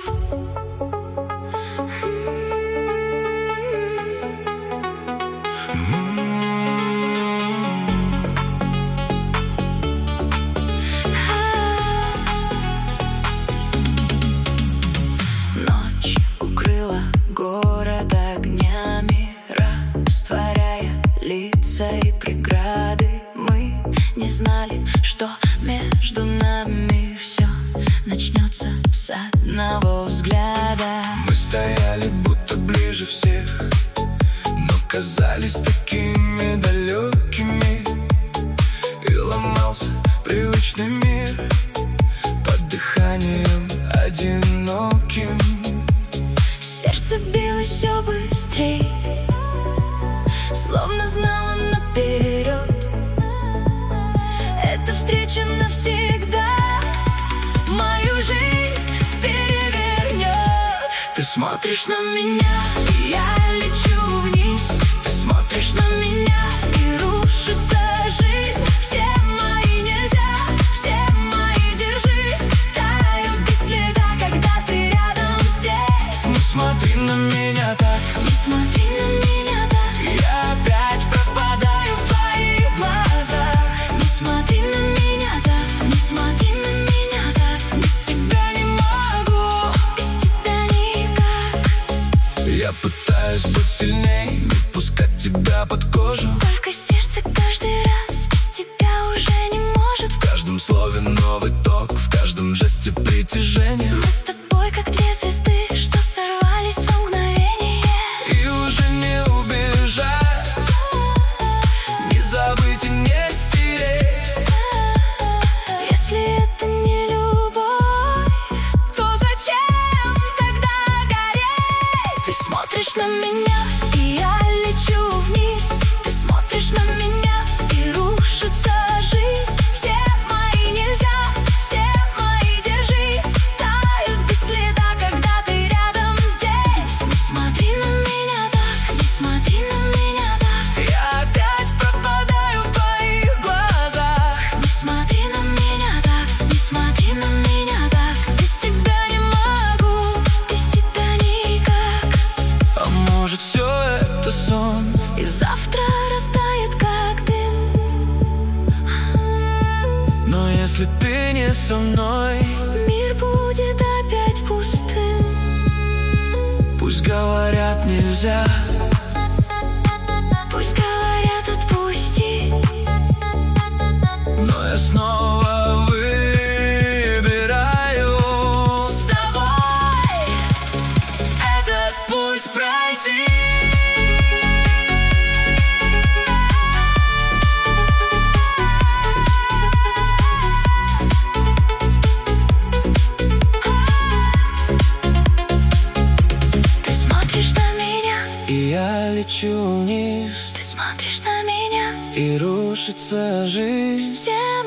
Ночь укрыла город огнями, растворяя лица и преграды. Мы не знали, что между нами все начнется с одного взгляда. Мы стояли будто ближе всех, но казались такими далекими. И ломался привычный мир под дыханием одиноким. Сердце билось все быстрей, словно знало наперед: эта встреча навсегда мою жизнь перевернет. Ты смотришь На меня, и я лечу вниз. Ты смотришь На меня, и рушится жизнь. Все мои нельзя, все мои держись, тают без следа, когда ты рядом здесь. Не смотри на меня так, Не смотри на меня так, я опять пропадаю в твоих глазах. не смотри на меня так, не смотри на меня так. Без тебя не могу, без тебя никак. Я пытаюсь быть сильней, не пускать тебя под кожу. Только сердце каждый раз без тебя уже не может. В каждом слове новый ток, в каждом жесте притяжение. Мы с тобой как две звезды, что сорвались во мгновение. И уже не убежать, не забыть и не стереть. Если это не любовь, то зачем тогда гореть? Ты смотришь на меня, и я лечу вниз. Ты смотришь на меня, и рушится жизнь. Все мои нельзя, все мои держись, тают без следа, когда ты рядом здесь. Не смотри на меня так, не смотри на меня так. Я опять пропадаю в твоих глазах. Не смотри на меня так, не смотри на меня так. Без тебя не могу, без тебя никак. А может, все это сон? И завтра растает как дым. Но если ты не со мной, Мир будет опять пустым. пусть говорят нельзя, Пусть говорят отпусти, но я снова выбираю с тобой этот путь пройти. Ты смотришь на меня, И я лечу вниз, ты смотришь на меня. и рушится жизнь. Все